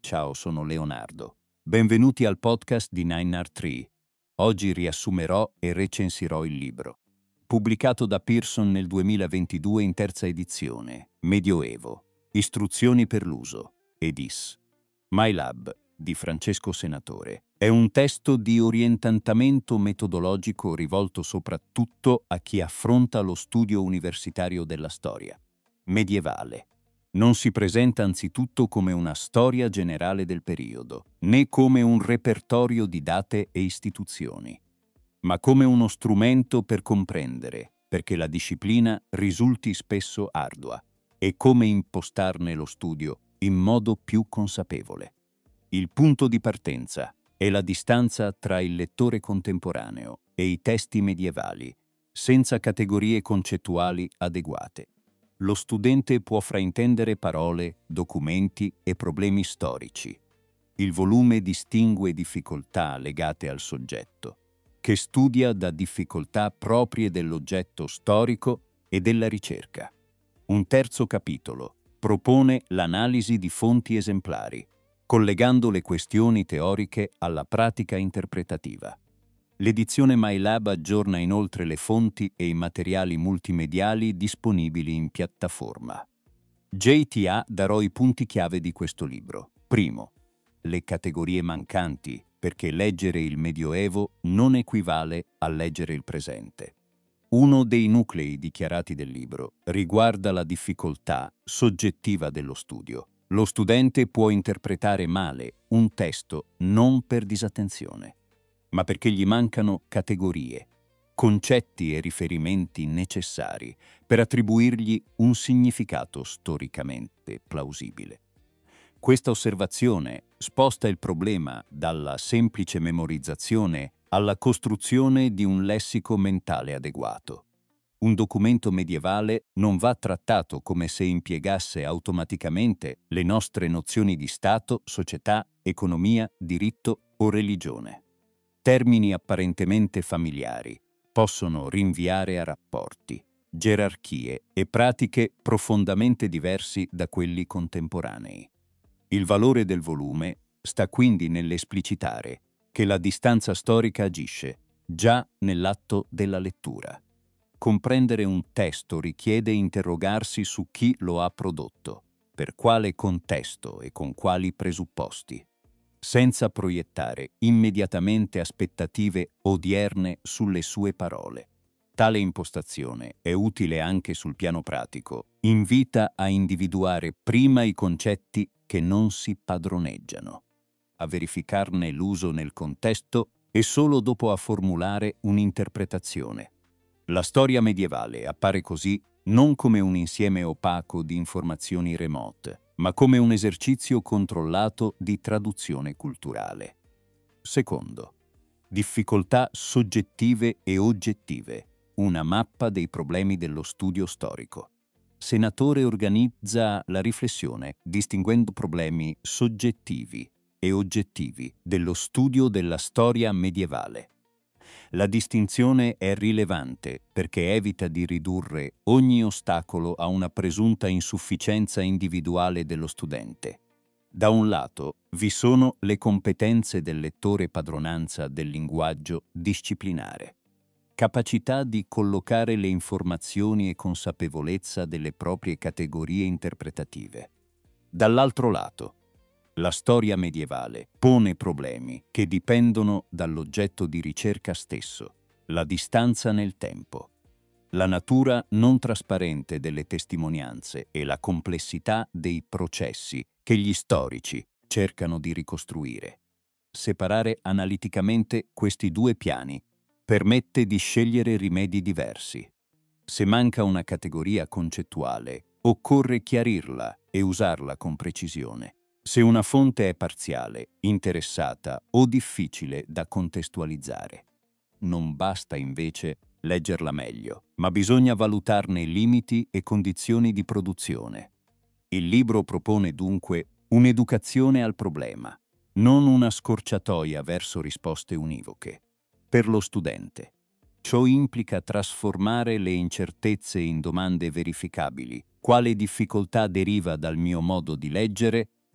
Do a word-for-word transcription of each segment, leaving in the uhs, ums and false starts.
Ciao, sono Leonardo. Benvenuti al podcast di Nine Art Tree. Oggi riassumerò e recensirò il libro. Pubblicato da Pearson nel duemilaventidue in terza edizione, Medioevo, Istruzioni per l'uso, Edis. MyLab, di Francesco Senatore. È un testo di orientamento metodologico rivolto soprattutto a chi affronta lo studio universitario della storia medievale. Non si presenta anzitutto come una storia generale del periodo, né come un repertorio di date e istituzioni, ma come uno strumento per comprendere, perché la disciplina risulti spesso ardua, e come impostarne lo studio in modo più consapevole. Il punto di partenza è la distanza tra il lettore contemporaneo e i testi medievali, senza categorie concettuali adeguate. Lo studente può fraintendere parole, documenti e problemi storici. Il volume distingue difficoltà legate al soggetto, che studia da difficoltà proprie dell'oggetto storico e della ricerca. Un terzo capitolo propone l'analisi di fonti esemplari, collegando le questioni teoriche alla pratica interpretativa. L'edizione MyLab aggiorna inoltre le fonti e i materiali multimediali disponibili in piattaforma. J T A darò i punti chiave di questo libro. Primo, le categorie mancanti, perché leggere il Medioevo non equivale a leggere il presente. Uno dei nuclei dichiarati del libro riguarda la difficoltà soggettiva dello studio. Lo studente può interpretare male un testo non per disattenzione, ma perché gli mancano categorie, concetti e riferimenti necessari per attribuirgli un significato storicamente plausibile. Questa osservazione sposta il problema dalla semplice memorizzazione alla costruzione di un lessico mentale adeguato. Un documento medievale non va trattato come se impiegasse automaticamente le nostre nozioni di Stato, società, economia, diritto o religione. Termini apparentemente familiari possono rinviare a rapporti, gerarchie e pratiche profondamente diversi da quelli contemporanei. Il valore del volume sta quindi nell'esplicitare che la distanza storica agisce già nell'atto della lettura. Comprendere un testo richiede interrogarsi su chi lo ha prodotto, per quale contesto e con quali presupposti, senza proiettare immediatamente aspettative odierne sulle sue parole. Tale impostazione è utile anche sul piano pratico, invita a individuare prima i concetti che non si padroneggiano, a verificarne l'uso nel contesto e solo dopo a formulare un'interpretazione. La storia medievale appare così non come un insieme opaco di informazioni remote, ma come un esercizio controllato di traduzione culturale. Secondo, difficoltà soggettive e oggettive, una mappa dei problemi dello studio storico. Senatore organizza la riflessione distinguendo problemi soggettivi e oggettivi dello studio della storia medievale. La distinzione è rilevante perché evita di ridurre ogni ostacolo a una presunta insufficienza individuale dello studente. Da un lato, vi sono le competenze del lettore padronanza del linguaggio disciplinare, capacità di collocare le informazioni e consapevolezza delle proprie categorie interpretative. Dall'altro lato, la storia medievale pone problemi che dipendono dall'oggetto di ricerca stesso, la distanza nel tempo, la natura non trasparente delle testimonianze e la complessità dei processi che gli storici cercano di ricostruire. Separare analiticamente questi due piani permette di scegliere rimedi diversi. Se manca una categoria concettuale, occorre chiarirla e usarla con precisione. Se una fonte è parziale, interessata o difficile da contestualizzare, non basta invece leggerla meglio, ma bisogna valutarne limiti e condizioni di produzione. Il libro propone dunque un'educazione al problema, non una scorciatoia verso risposte univoche. Per lo studente, ciò implica trasformare le incertezze in domande verificabili. Quale difficoltà deriva dal mio modo di leggere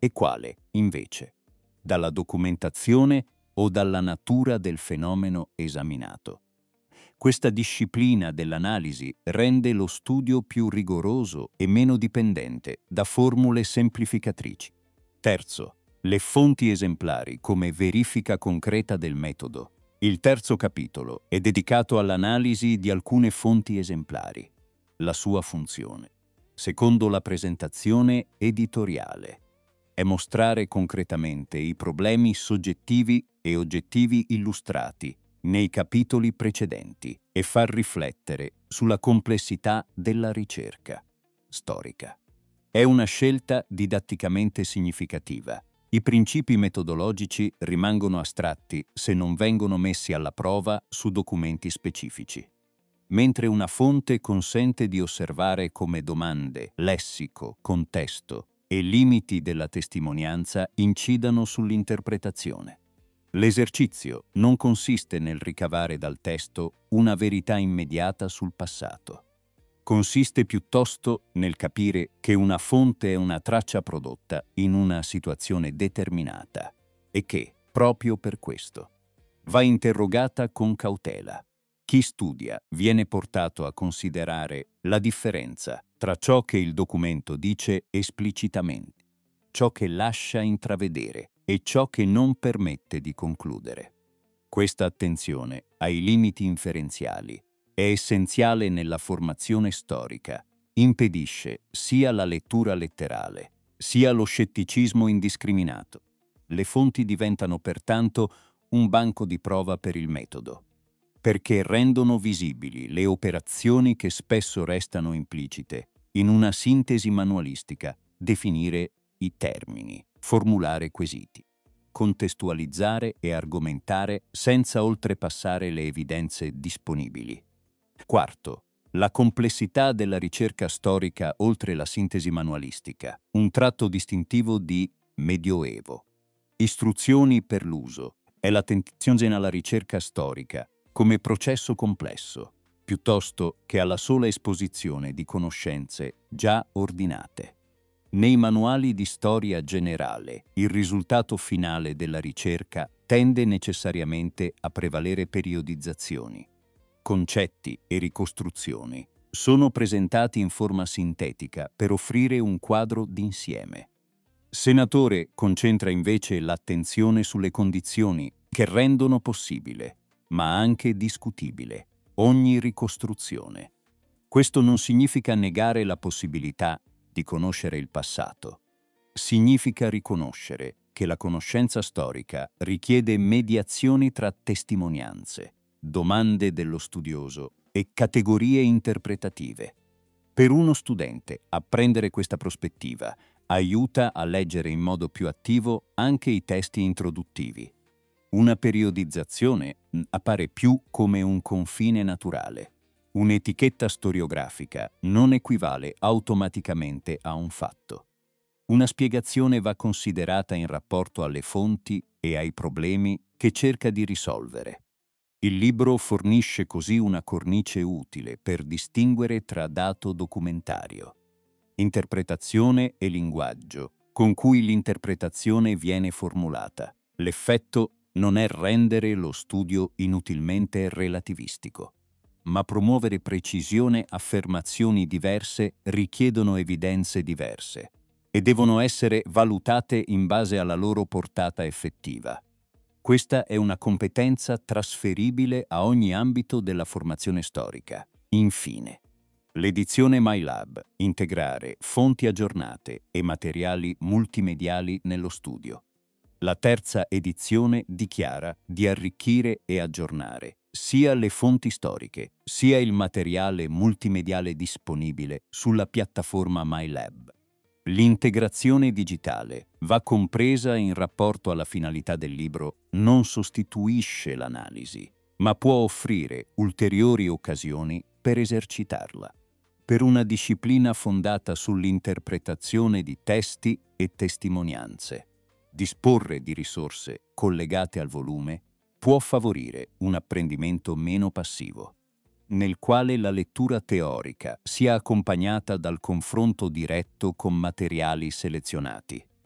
e quale, invece, dalla documentazione o dalla natura del fenomeno esaminato. Questa disciplina dell'analisi rende lo studio più rigoroso e meno dipendente da formule semplificatrici. Terzo, le fonti esemplari come verifica concreta del metodo. Il terzo capitolo è dedicato all'analisi di alcune fonti esemplari. La sua funzione, secondo la presentazione editoriale, è mostrare concretamente i problemi soggettivi e oggettivi illustrati nei capitoli precedenti e far riflettere sulla complessità della ricerca storica. È una scelta didatticamente significativa. I principi metodologici rimangono astratti se non vengono messi alla prova su documenti specifici. Mentre una fonte consente di osservare come domande, lessico, contesto e limiti della testimonianza incidano sull'interpretazione. L'esercizio non consiste nel ricavare dal testo una verità immediata sul passato. Consiste piuttosto nel capire che una fonte è una traccia prodotta in una situazione determinata e che, proprio per questo, va interrogata con cautela. Chi studia viene portato a considerare la differenza tra ciò che il documento dice esplicitamente, ciò che lascia intravedere e ciò che non permette di concludere. Questa attenzione ai limiti inferenziali è essenziale nella formazione storica, impedisce sia la lettura letterale, sia lo scetticismo indiscriminato. Le fonti diventano pertanto un banco di prova per il metodo, perché rendono visibili le operazioni che spesso restano implicite in una sintesi manualistica, definire i termini, formulare quesiti, contestualizzare e argomentare senza oltrepassare le evidenze disponibili. Quarto, la complessità della ricerca storica oltre la sintesi manualistica, un tratto distintivo di Medioevo. Istruzioni per l'uso è l'attenzione alla ricerca storica come processo complesso, piuttosto che alla sola esposizione di conoscenze già ordinate. Nei manuali di storia generale, il risultato finale della ricerca tende necessariamente a prevalere periodizzazioni. Concetti e ricostruzioni sono presentati in forma sintetica per offrire un quadro d'insieme. Senatore concentra invece l'attenzione sulle condizioni che rendono possibile, ma anche discutibile, ogni ricostruzione. Questo non significa negare la possibilità di conoscere il passato. Significa riconoscere che la conoscenza storica richiede mediazioni tra testimonianze, domande dello studioso e categorie interpretative. Per uno studente, apprendere questa prospettiva aiuta a leggere in modo più attivo anche i testi introduttivi. Una periodizzazione appare più come un confine naturale. Un'etichetta storiografica non equivale automaticamente a un fatto. Una spiegazione va considerata in rapporto alle fonti e ai problemi che cerca di risolvere. Il libro fornisce così una cornice utile per distinguere tra dato documentario, interpretazione e linguaggio con cui l'interpretazione viene formulata. L'effetto non è rendere lo studio inutilmente relativistico, ma promuovere precisione. Affermazioni diverse richiedono evidenze diverse e devono essere valutate in base alla loro portata effettiva. Questa è una competenza trasferibile a ogni ambito della formazione storica. Infine, l'edizione MyLab, integrare fonti aggiornate e materiali multimediali nello studio. La terza edizione dichiara di arricchire e aggiornare sia le fonti storiche, sia il materiale multimediale disponibile sulla piattaforma MyLab. L'integrazione digitale va compresa in rapporto alla finalità del libro, non sostituisce l'analisi, ma può offrire ulteriori occasioni per esercitarla. Per una disciplina fondata sull'interpretazione di testi e testimonianze, disporre di risorse collegate al volume può favorire un apprendimento meno passivo, nel quale la lettura teorica sia accompagnata dal confronto diretto con materiali selezionati.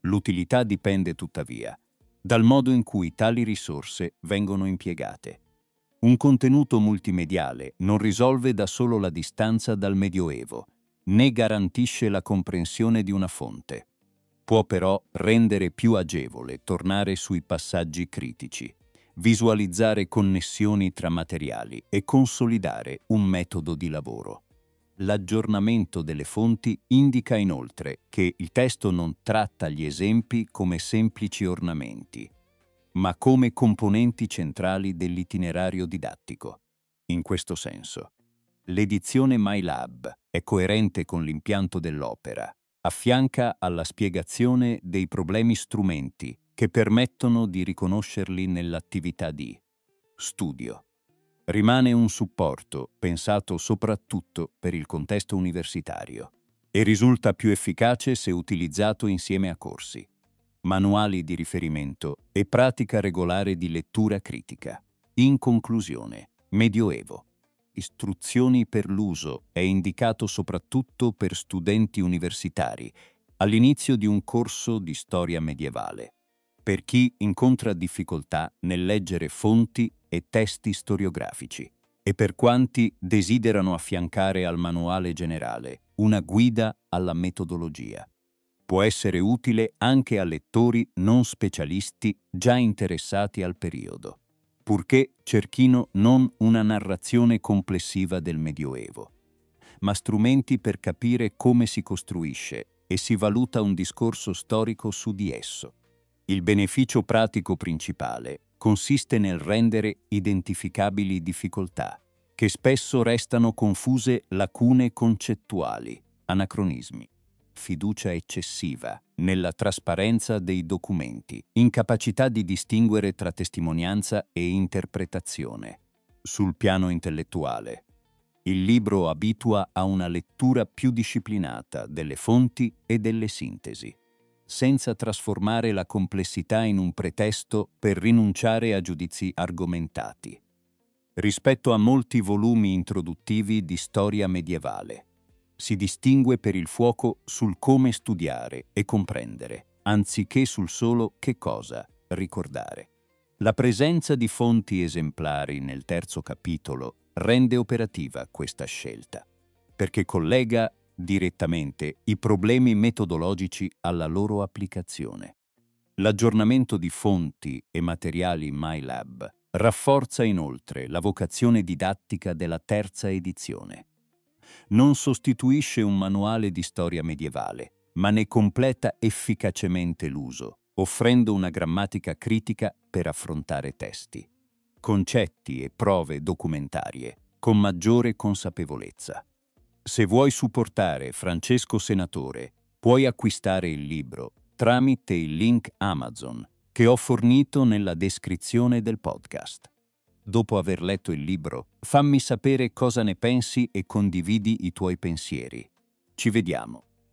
L'utilità dipende tuttavia dal modo in cui tali risorse vengono impiegate. Un contenuto multimediale non risolve da solo la distanza dal Medioevo, né garantisce la comprensione di una fonte. Può però rendere più agevole tornare sui passaggi critici, visualizzare connessioni tra materiali e consolidare un metodo di lavoro. L'aggiornamento delle fonti indica inoltre che il testo non tratta gli esempi come semplici ornamenti, ma come componenti centrali dell'itinerario didattico. In questo senso, l'edizione MyLab è coerente con l'impianto dell'opera, affianca alla spiegazione dei problemi strumenti che permettono di riconoscerli nell'attività di studio. Rimane un supporto pensato soprattutto per il contesto universitario e risulta più efficace se utilizzato insieme a corsi, manuali di riferimento e pratica regolare di lettura critica. In conclusione, Medioevo. Istruzioni per l'uso è indicato soprattutto per studenti universitari all'inizio di un corso di storia medievale, per chi incontra difficoltà nel leggere fonti e testi storiografici, e per quanti desiderano affiancare al manuale generale una guida alla metodologia. Può essere utile anche a lettori non specialisti già interessati al periodo, purché cerchino non una narrazione complessiva del Medioevo, ma strumenti per capire come si costruisce e si valuta un discorso storico su di esso. Il beneficio pratico principale consiste nel rendere identificabili difficoltà, che spesso restano confuse lacune concettuali, anacronismi, fiducia eccessiva nella trasparenza dei documenti, incapacità di distinguere tra testimonianza e interpretazione. Sul piano intellettuale, il libro abitua a una lettura più disciplinata delle fonti e delle sintesi, senza trasformare la complessità in un pretesto per rinunciare a giudizi argomentati. Rispetto a molti volumi introduttivi di storia medievale, si distingue per il fuoco sul come studiare e comprendere, anziché sul solo che cosa ricordare. La presenza di fonti esemplari nel terzo capitolo rende operativa questa scelta, perché collega direttamente i problemi metodologici alla loro applicazione. L'aggiornamento di fonti e materiali MyLab rafforza inoltre la vocazione didattica della terza edizione. Non sostituisce un manuale di storia medievale, ma ne completa efficacemente l'uso, offrendo una grammatica critica per affrontare testi, concetti e prove documentarie con maggiore consapevolezza. Se vuoi supportare Francesco Senatore, puoi acquistare il libro tramite il link Amazon che ho fornito nella descrizione del podcast. Dopo aver letto il libro, fammi sapere cosa ne pensi e condividi i tuoi pensieri. Ci vediamo.